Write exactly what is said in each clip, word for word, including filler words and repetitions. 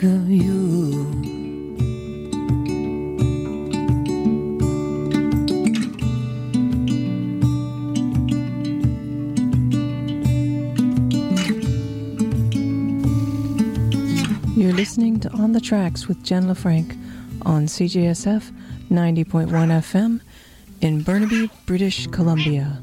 think of you. You're listening to On the Tracks with Jen LaFranc on C J S F ninety point one F M in Burnaby, British Columbia.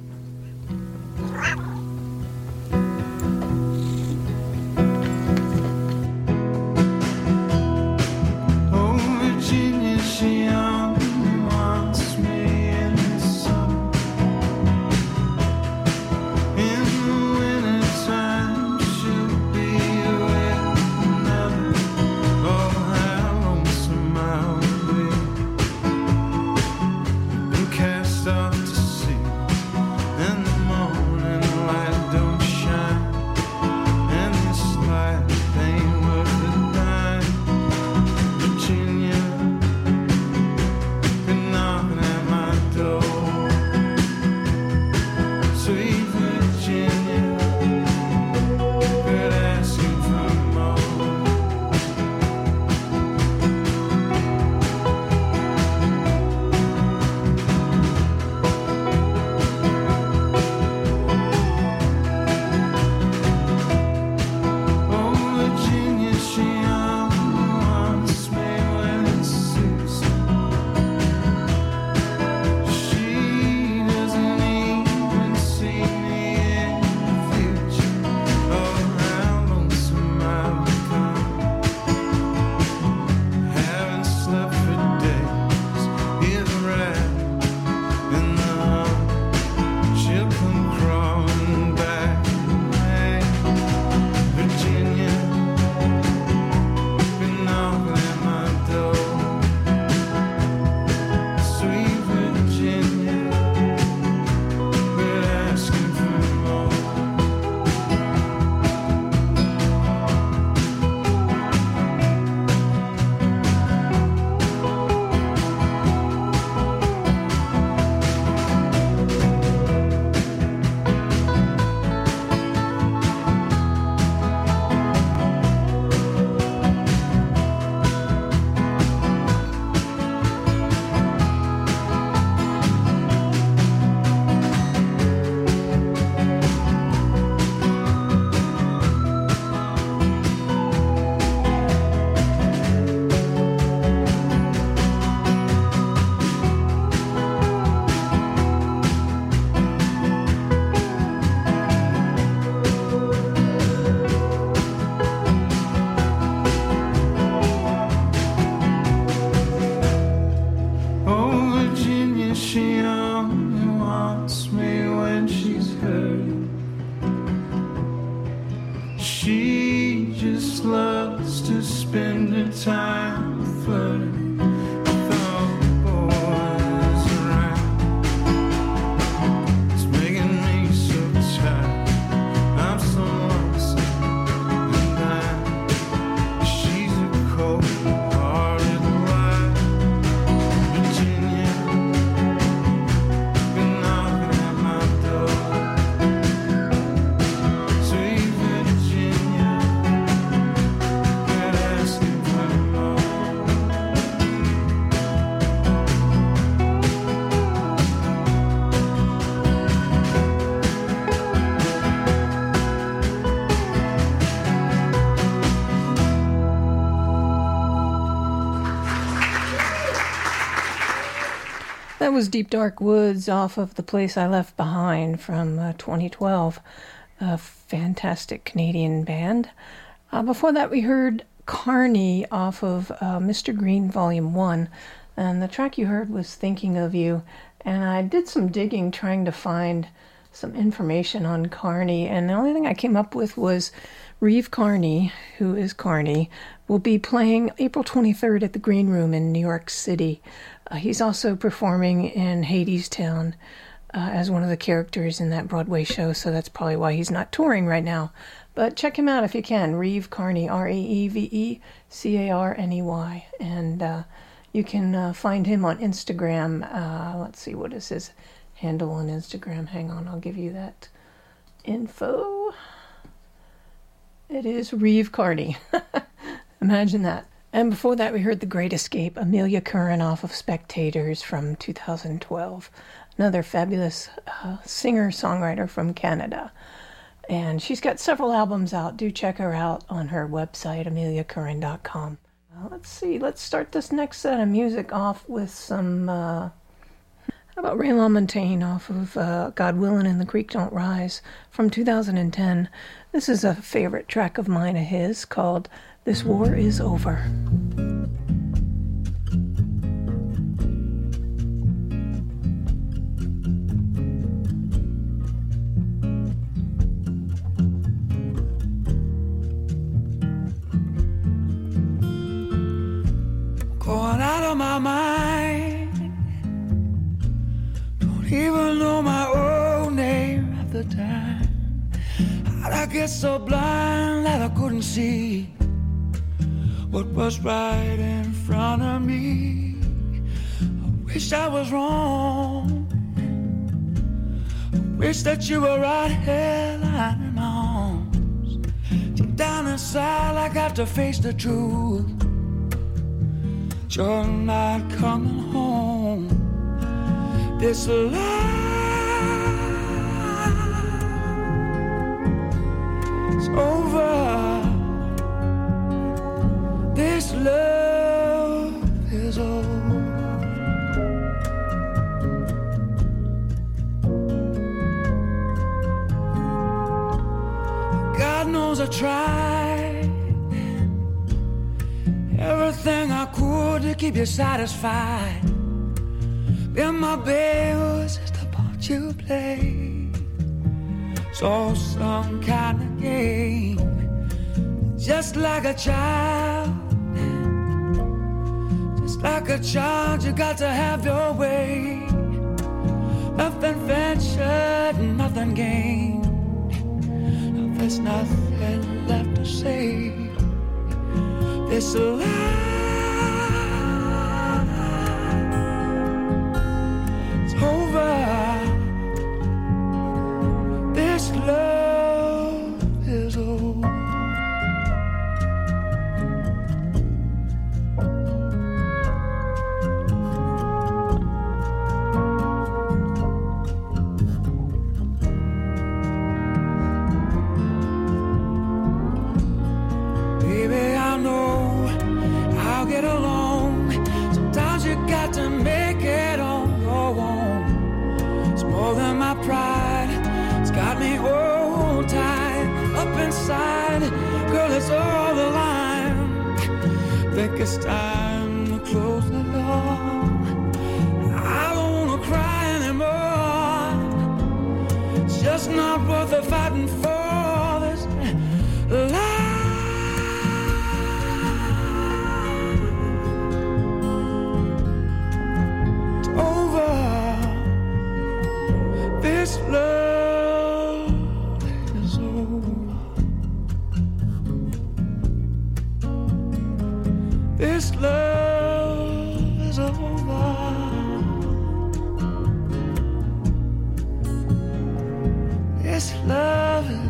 That was Deep Dark Woods off of The Place I Left Behind from uh, twenty twelve. A fantastic Canadian band. Uh, before that we heard Carney off of uh, Mister Green Volume one. And the track you heard was Thinking of You. And I did some digging trying to find some information on Carney. And the only thing I came up with was Reeve Carney, who is Carney, will be playing April twenty-third at the Green Room in New York City. Uh, he's also performing in Hadestown uh, as one of the characters in that Broadway show, so that's probably why he's not touring right now. But check him out if you can, Reeve Carney, R A E V E C A R N E Y. And uh, you can uh, find him on Instagram. Uh, let's see, what is his handle on Instagram? Hang on, I'll give you that info. It is Reeve Carney. Imagine that. And before that, we heard The Great Escape, Amelia Curran off of Spectators from two thousand twelve. Another fabulous uh, singer-songwriter from Canada. And she's got several albums out. Do check her out on her website, amelia curran dot com. Uh, let's see, let's start this next set of music off with some... Uh, how about Ray LaMontagne off of uh, God Willin' and the Creek Don't Rise from two thousand ten. This is a favorite track of mine of his called This War Is Over. Going out of my mind, don't even know my own name at the time. How'd I get so blind that I couldn't see what was right in front of me? I wish I was wrong, I wish that you were right here lying in my arms. Deep down inside I got to face the truth, you're not coming home. This life is over. This love is over. God knows I tried everything I could to keep you satisfied. Been my baby was just the part you played. So some kind of game, just like a child. Just like a child, you got to have your way. Nothing ventured, nothing gained. Now there's nothing left to say. This life is over. This love is over. Baby, I know I'll get along. Sometimes you got to make it on your own. It's more than my pride, it's got me all tied up inside. Girl, it's all the line. Think it's time to close the door. I don't wanna cry anymore. It's just not worth the fighting for this life. This love is over. This love is over. This love is over.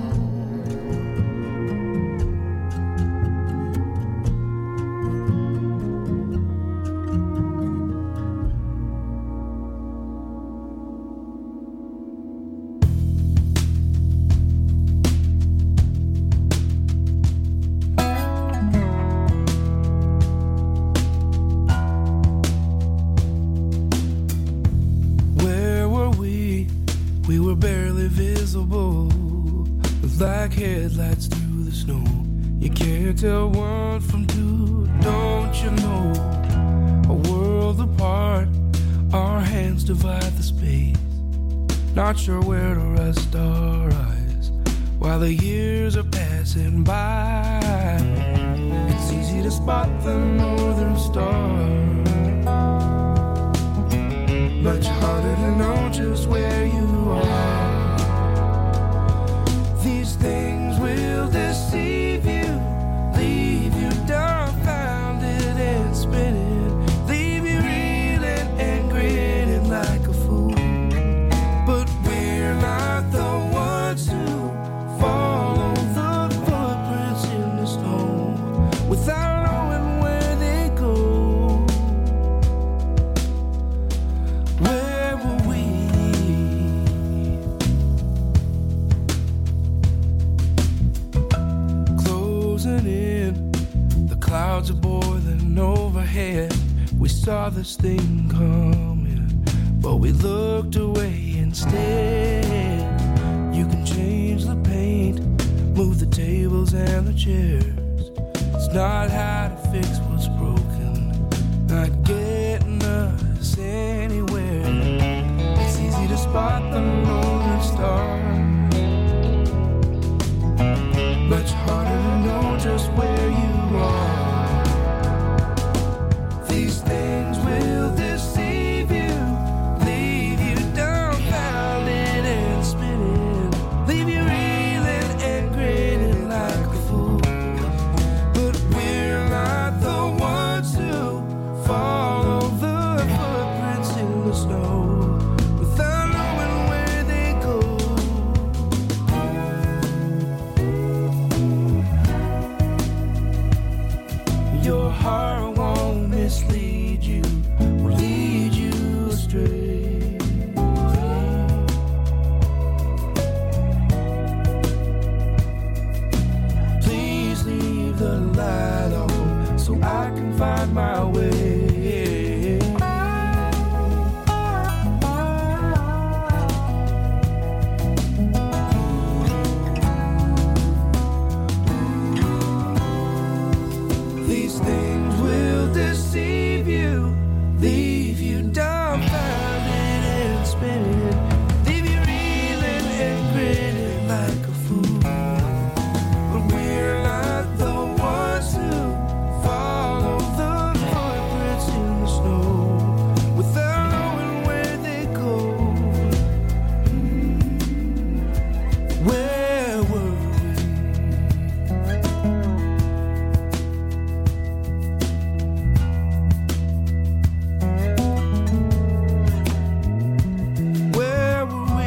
We were barely visible, like headlights through the snow. You can't tell one from two, don't you know? A world apart, our hands divide the space. Not sure where to rest our eyes while the years are passing by. It's easy to spot the northern star, much harder to know just where you are. These things will deceive you, leave you dumbfounded and spinning, leave you reeling and grinning like a fool. But we're not the ones who follow the footprints in the snow. With clouds are boiling overhead. We saw this thing coming, but we looked away instead. You can change the paint, move the tables and the chairs. It's not how to fix what's broken, not getting us anywhere. It's easy to spot the northern star, much harder to know just where you are. These things will deceive you, leave you dumbfounded and spinning, leave you reeling and grinning like a fool. But we're not the ones who follow the footprints in the snow without knowing where they go. Your heart won't mislead you or lead you astray. Please leave the light on so I can find my way. These things will deceive you, leave you dumbfounded and spinning, leave you reeling and grinning like a fool. But we're not the ones who follow the footprints in the snow without knowing where they go. Where were we? Where were we?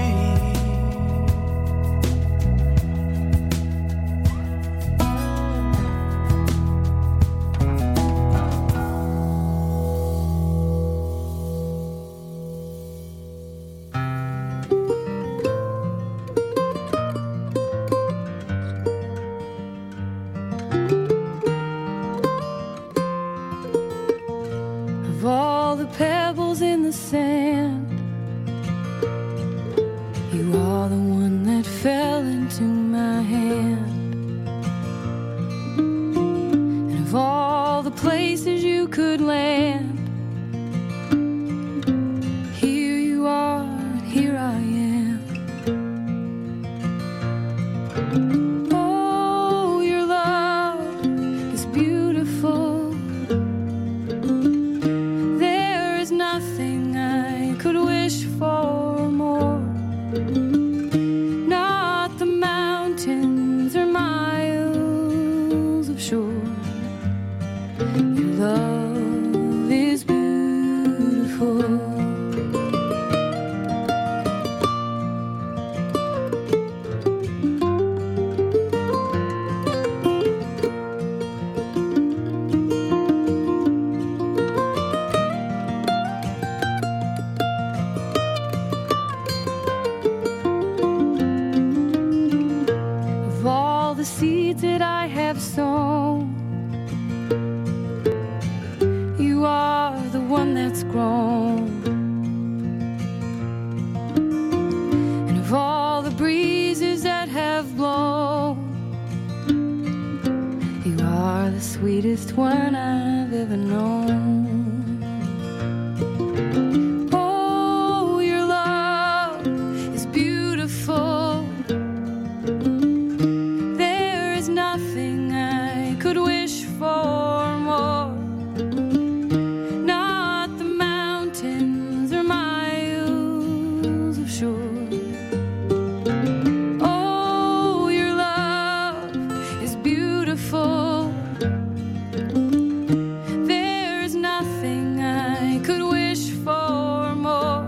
Of all the pebbles in the sand, you are the one that fell into my hand. And of all the places you could land, here you are, and here I am. Oh, your love is beautiful. There is nothing I could wish for more. Not the mountains or miles of shore. Your love is beautiful. Of all the seeds that I have sown, you are the one that's grown. And of all the breezes that have blown, you are the sweetest one I've ever known. Oh, your love is beautiful. There is nothing I could wish for more. Not the mountains or miles of shore. Oh, your love is beautiful. There is nothing I could wish for more.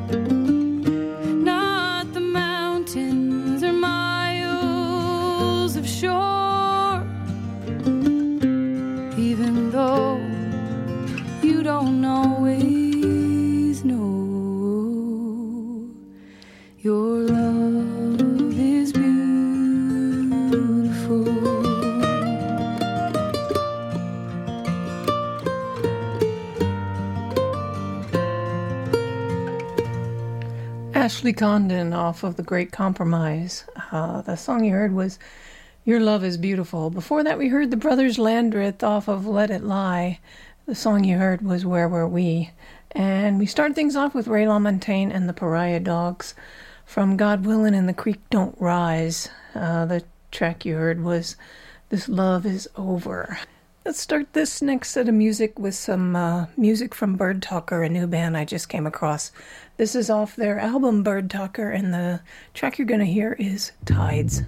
Not the mountains or miles of shore. Even though you don't always know, your love is beautiful. Ashley Condon off of The Great Compromise. Uh, the song you heard was Your Love is Beautiful. Before that, we heard the Brothers Landreth off of Let It Lie. The song you heard was Where Were We? And we started things off with Ray LaMontagne and the Pariah Dogs from God Willin' and the Creek Don't Rise. Uh, the track you heard was This Love Is Over. Let's start this next set of music with some uh, music from Bird Talker, a new band I just came across. This is off their album Bird Talker, and the track you're going to hear is Tides.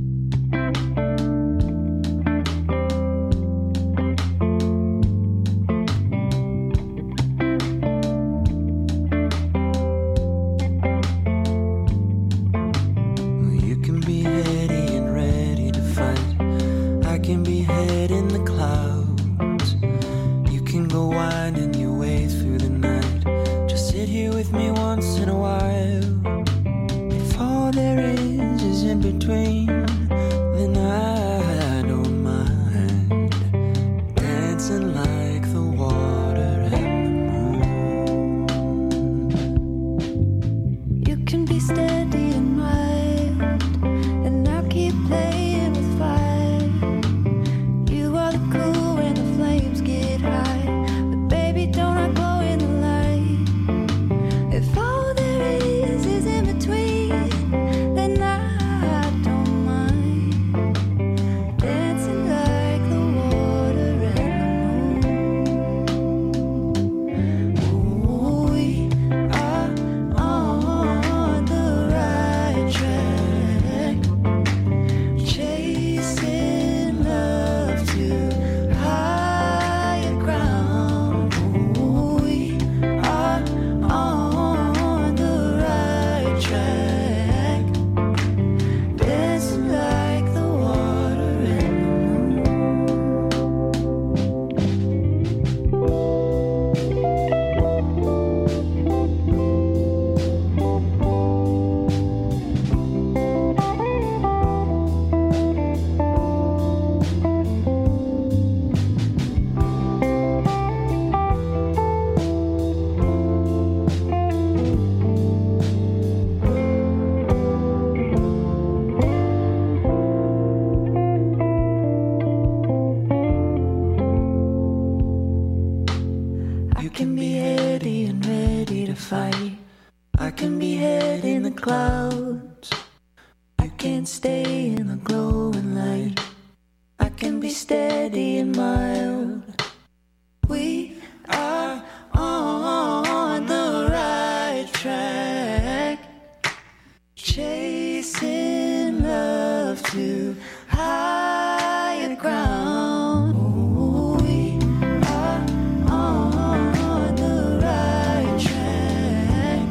You can be heady and ready to fight. I can be head in the clouds. You can go winding your way through the night. Just sit here with me once in a while. If all there is is in between, then I don't mind dancing like the water and the moon. You can be steady and mild, and I'll keep playing with fire. You are the cool when the flames get high, but baby, don't I glow in the light? If all there is is in between, then I don't mind dancing like the water and the moon. Ooh, we are on the right track, chasing love to higher ground. Ooh, we are on the right track, dancing like the water and the You can be heady and ready to fight. I can be head in the clouds. You can stay in the glowing light. I can be steady and mild. We are on the right track, chasing love to higher ground. Ooh, we are on the right track,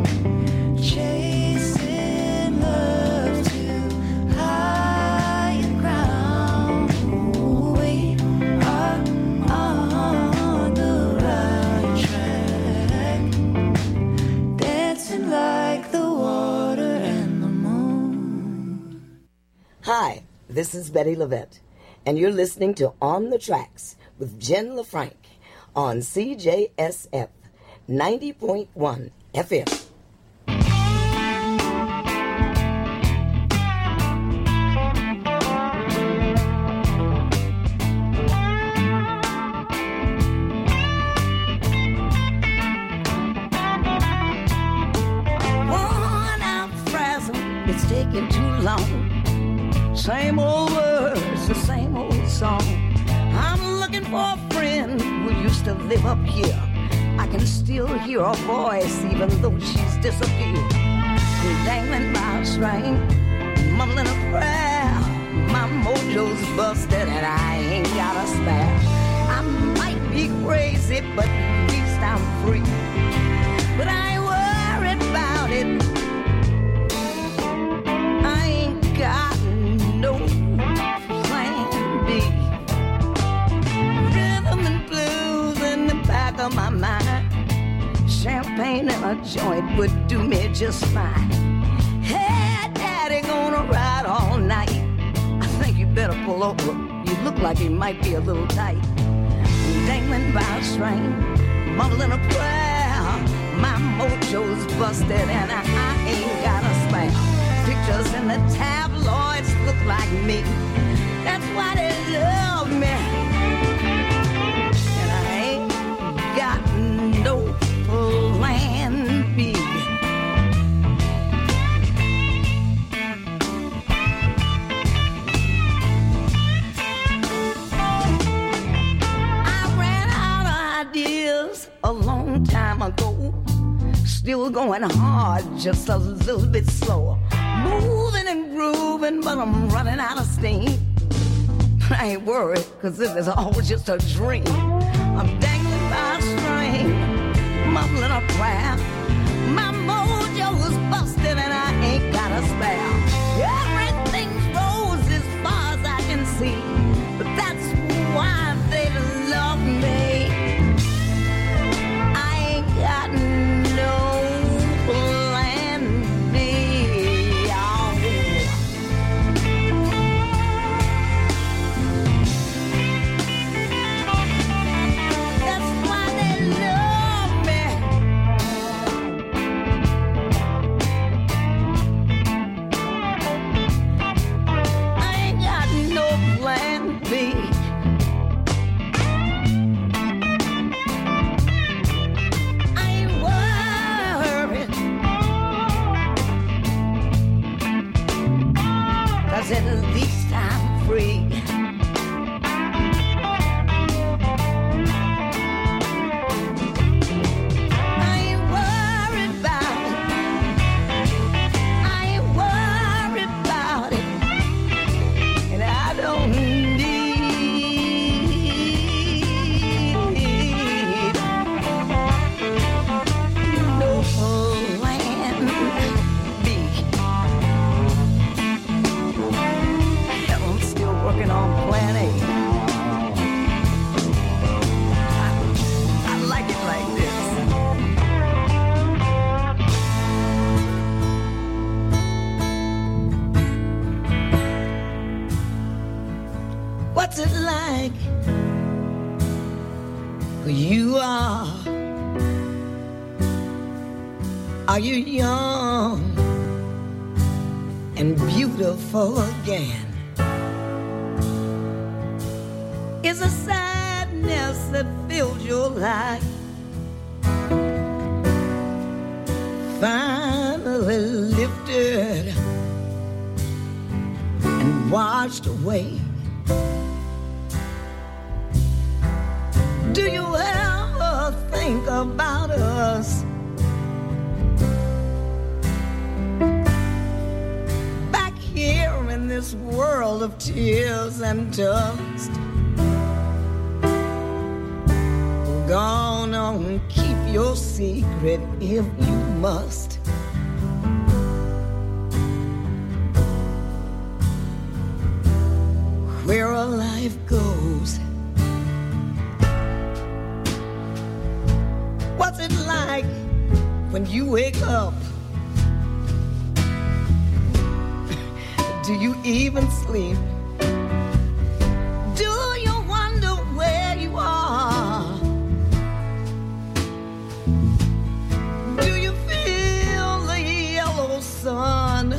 chasing love to higher ground. Ooh, we are on the right track, dancing like the water and the moon. Hi, this is Betty Levette, and you're listening to On the Tracks with Jen LaFranc on C J S F ninety point one F M. Worn out, frazzled, it's taking too long. Same old words, the same old song. I'm looking for a friend who used to live up here. I can still hear her voice even though she's disappeared. I'm dangling by a string, mumbling a prayer. My mojo's busted and I ain't got a spare. I might be crazy, but at least I'm free. But I ain't worried about it. I ain't got no plan B. Rhythm and blues in the back of my mind. Champagne and a joint would do me just fine. Hey, Daddy, gonna ride all night. I think you better pull over. You look like you might be a little tight. Dangling by a string, mumbling a prayer. my mojo's busted and I, I ain't got a spare. Pictures in the tabloids look like me. That's why they love me. And I ain't got no plan B. I ran out of ideas a long time ago. Still going hard, just a little bit slower. Moving and grooving, but I'm running out of steam. I ain't worried, cause it is all just a dream. I'm dangling by a string, mumbling a prayer. My mojo is busted and I ain't got a spare. Everything's rose as far as I can see, but that's why they love me. I ain't got no plan B. Oh. That's why they love me. I ain't got no plan B. I ain't worried, 'cause at least I'm free. I ain't worried about it. I ain't worried about it. And I don't need no plan B. Hell, I'm still working on plan A. I, I like it like this. What's it like where you are? Are you young and beautiful again? Is a sadness that fills your life finally lifted and washed away? Do you ever think about us back here in this world of tears and dust? Go on, keep your secret if you must. Where a life goes, what's it like when you wake up? Do you even sleep? Do you wonder where you are? Do you feel the yellow sun?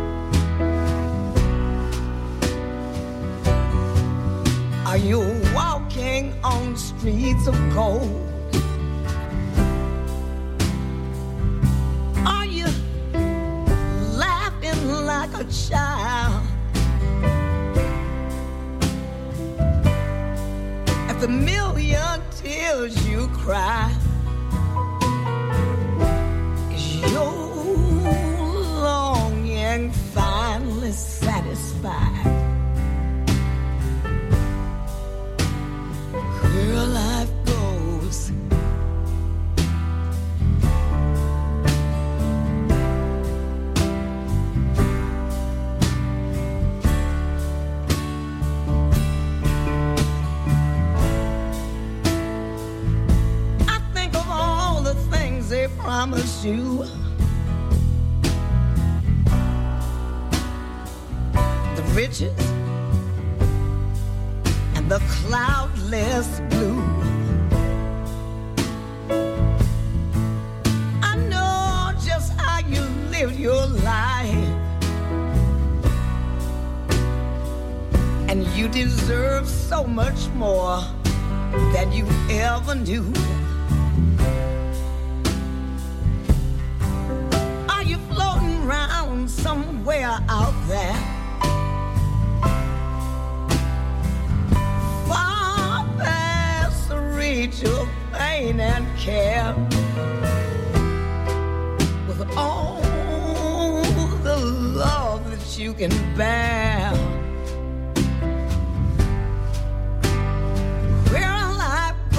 Are you walking on streets of gold? Are you laughing like a child at the million tears you cry? Is your longing finally satisfied? Where life goes, I think of all the things they promised you. The riches and the cloudless blue. deserve so much more than you ever knew. Are you floating around somewhere out there, far past the reach of pain and care, with all the love that you can bear?